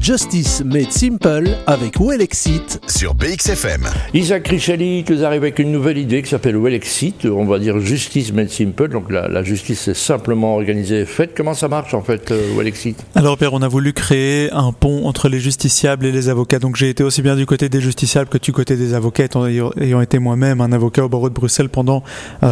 Justice Made Simple avec Wellexit sur BXFM. Isaac Richelli nous arrive avec une nouvelle idée qui s'appelle Wellexit, on va dire Justice Made Simple, donc la justice est simplement organisée et faite. Comment ça marche en fait, Wellexit? Alors Pierre, on a voulu créer un pont entre les justiciables et les avocats, donc j'ai été aussi bien du côté des justiciables que du côté des avocats, ayant été moi-même un avocat au barreau de Bruxelles pendant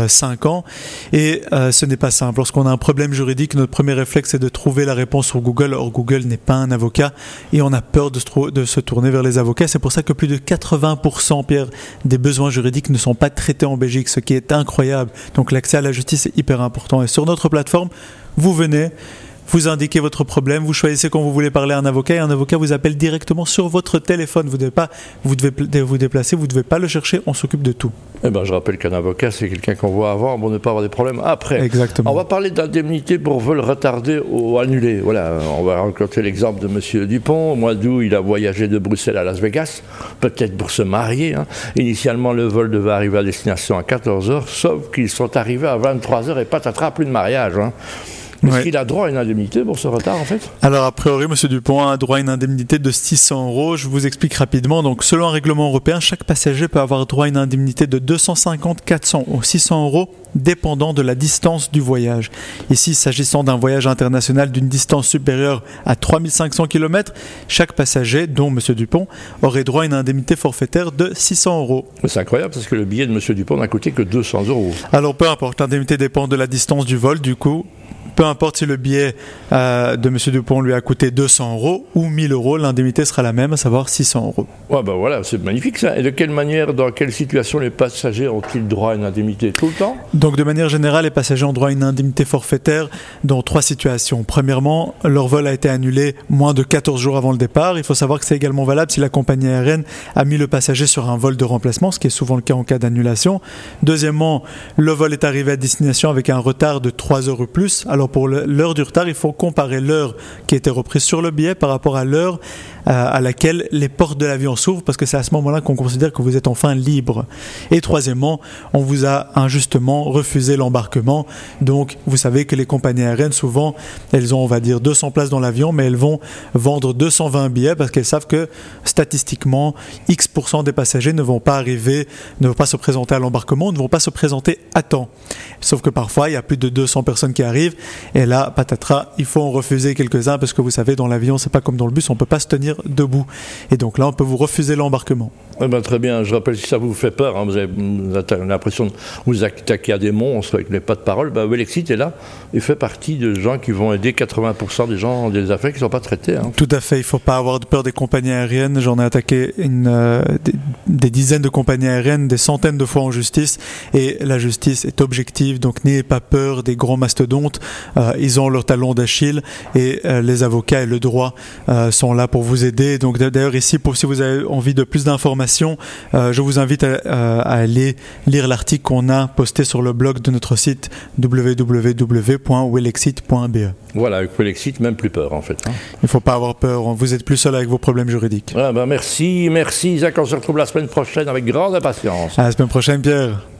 5 ans, et ce n'est pas simple. Lorsqu'on a un problème juridique, notre premier réflexe est de trouver la réponse sur Google. Or Google n'est pas un avocat et on a peur de se tourner vers les avocats. C'est pour ça que plus de 80%, Pierre, des besoins juridiques ne sont pas traités en Belgique, ce qui est incroyable. Donc l'accès à la justice est hyper important. Et sur notre plateforme, vous venez, vous indiquez votre problème, vous choisissez quand vous voulez parler à un avocat et un avocat vous appelle directement sur votre téléphone. Vous devez vous déplacer, vous ne devez pas le chercher, on s'occupe de tout. Eh ben, je rappelle qu'un avocat, c'est quelqu'un qu'on voit avant pour ne pas avoir des problèmes après. Exactement. On va parler d'indemnité pour vol retardé ou annulé. Voilà, on va raconter l'exemple de M. Dupont. Au mois d'août, il a voyagé de Bruxelles à Las Vegas, peut-être pour se marier. Initialement, le vol devait arriver à destination à 14h, sauf qu'ils sont arrivés à 23h et patatras, plus de mariage. Est-ce qu'il a droit à une indemnité pour ce retard en fait? Alors a priori, M. Dupont a droit à une indemnité de 600 €. Je vous explique rapidement. Donc selon un règlement européen, chaque passager peut avoir droit à une indemnité de 250, 400 ou 600 € dépendant de la distance du voyage. Ici, s'agissant d'un voyage international d'une distance supérieure à 3500 km, chaque passager, dont M. Dupont, aurait droit à une indemnité forfaitaire de 600 €. C'est incroyable parce que le billet de M. Dupont n'a coûté que 200 €. Alors peu importe, l'indemnité dépend de la distance du vol, du coup. Peu importe si le billet de M. Dupont lui a coûté 200 € ou 1000 €, l'indemnité sera la même, à savoir 600 €. Ouais, ben voilà, c'est magnifique ça. Et de quelle manière, dans quelle situation les passagers ont-ils droit à une indemnité? Tout le temps? Donc de manière générale, les passagers ont droit à une indemnité forfaitaire dans 3 situations. Premièrement, leur vol a été annulé moins de 14 jours avant le départ. Il faut savoir que c'est également valable si la compagnie aérienne a mis le passager sur un vol de remplacement, ce qui est souvent le cas en cas d'annulation. Deuxièmement, le vol est arrivé à destination avec un retard de 3 heures ou plus. Alors pour l'heure du retard, il faut comparer l'heure qui a été reprise sur le billet par rapport à l'heure à laquelle les portes de l'avion s'ouvrent, parce que c'est à ce moment-là qu'on considère que vous êtes enfin libre. Et troisièmement, on vous a injustement refusé l'embarquement. Donc vous savez que les compagnies aériennes, souvent, elles ont, on va dire, 200 places dans l'avion, mais elles vont vendre 220 billets parce qu'elles savent que statistiquement, X% des passagers ne vont pas arriver, ne vont pas se présenter à l'embarquement, ne vont pas se présenter à temps. Sauf que parfois, il y a plus de 200 personnes qui arrivent, et là, patatras, il faut en refuser quelques-uns, parce que vous savez, dans l'avion, c'est pas comme dans le bus, on peut pas se tenir debout. Et donc là, on peut vous refuser l'embarquement. Eh ben, très bien, je rappelle, si ça vous fait peur, vous avez l'impression de vous attaquer à des monstres avec les pas de parole, Wellexit est là et fait partie de gens qui vont aider 80% des gens, des affaires qui ne sont pas traitées. Tout à fait, il ne faut pas avoir peur des compagnies aériennes. J'en ai attaqué des dizaines de compagnies aériennes, des centaines de fois en justice, et la justice est objective, donc n'ayez pas peur des grands mastodontes. Ils ont leur talon d'Achille, et les avocats et le droit sont là pour vous aider. Donc d'ailleurs ici, si vous avez envie de plus d'informations, je vous invite à aller lire l'article qu'on a posté sur le blog de notre site www.wellexit.be. Voilà, avec Wellexit, même plus peur en fait. Il ne faut pas avoir peur, vous êtes plus seul avec vos problèmes juridiques. Merci Isaac, on se retrouve la semaine prochaine avec grande impatience. À la semaine prochaine, Pierre.